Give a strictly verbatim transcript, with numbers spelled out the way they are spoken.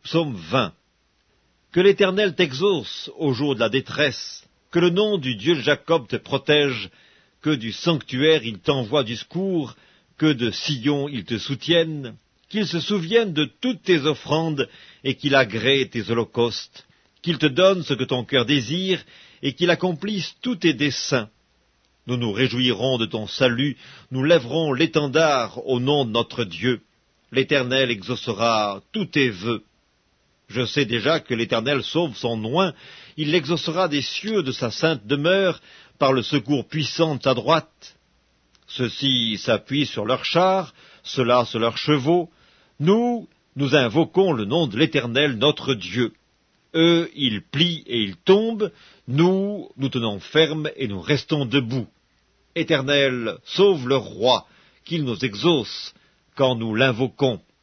Psaume vingt. Que l'Éternel t'exauce au jour de la détresse, que le nom du Dieu de Jacob te protège, que du sanctuaire il t'envoie du secours, que de Sion il te soutienne, qu'il se souvienne de toutes tes offrandes et qu'il agrée tes holocaustes, qu'il te donne ce que ton cœur désire et qu'il accomplisse tous tes desseins. Nous nous réjouirons de ton salut, nous lèverons l'étendard au nom de notre Dieu. L'Éternel exaucera tous tes vœux. Je sais déjà que l'Éternel sauve son oint, il l'exaucera des cieux de sa sainte demeure, par le secours puissant de sa droite. Ceux-ci s'appuient sur leurs chars, ceux-là sur leurs chevaux. Nous, nous invoquons le nom de l'Éternel notre Dieu. Eux, ils plient et ils tombent, nous, nous tenons ferme et nous restons debout. Éternel, sauve le roi, qu'il nous exauce quand nous l'invoquons.